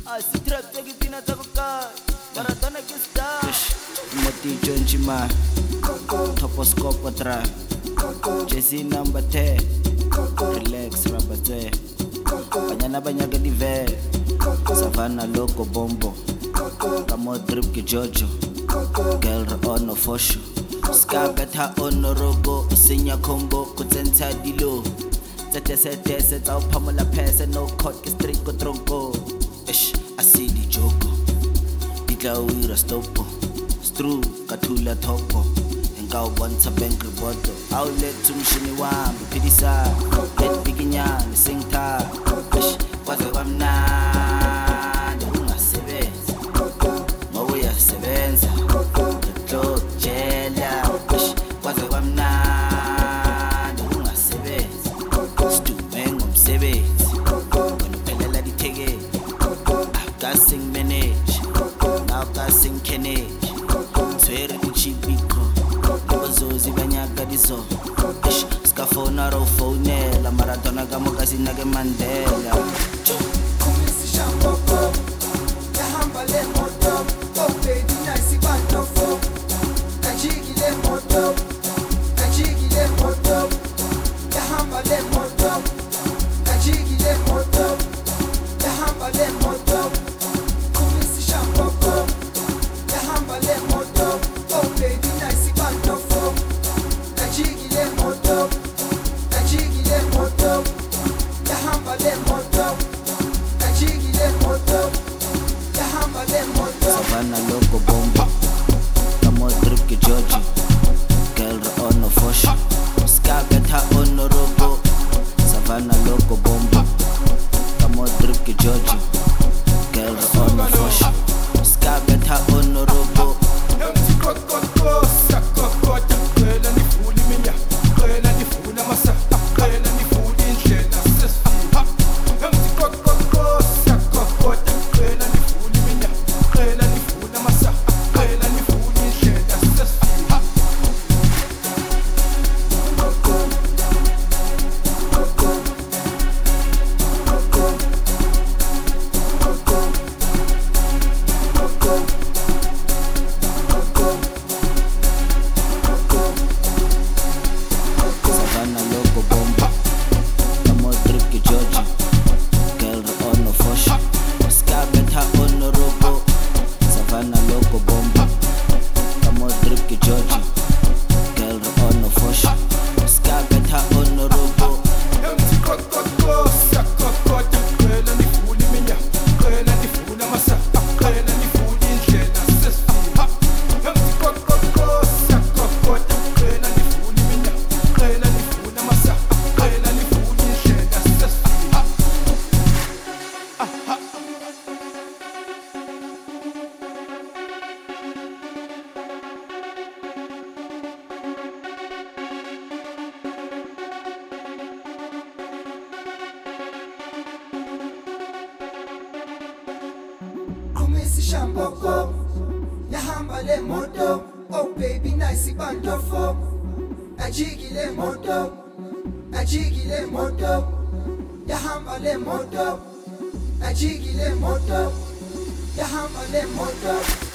asitrapte kitina takukai maratona kista moti jonji ma toposcope tra Jesse number 10 relax rabatwe banyana banyaga dive savana loco bombo kamo drip ke jojo girl on fosho ska beta on rogo sinya combo kutsenza dilo tete tsa phamola phese no cut ke street ko tronko ish asidi joko ditla uira stopo stru kathula thopo enka ubonta bank report outlet tumshini wami phidisa let biginyani singta ish kwaze kwamnandi ungasebenza mawuya sebenza lo jela ish kwaze kwamnandi ungasebenza stume ngomsebenzi wena phelela ditheke akasing manage now kasing kenage tswere dichipiko bazozi banyaka dizo ish skafona ro phonela maratona kamo kasina ke Mandela kumisi shamboko yahamba le moto baby nice bandofo kajigi le moto yahamba le moto kajigi le moto yahamba le moto kumisi shamboko yahamba le moto baby nice bandofo kajigi le moto yahamba le moto kajigi le moto yahamba le moto savana loco bombo kamo drip ke jojo girl on fosho ska beta on rogo savana loco bombo kamo drip ke jojo girl on fosho ska beta on rogo kumisi shamboko yahamba le moto oh baby nice bandofo ajigi le moto yahamba le moto ajigi le moto yahamba le moto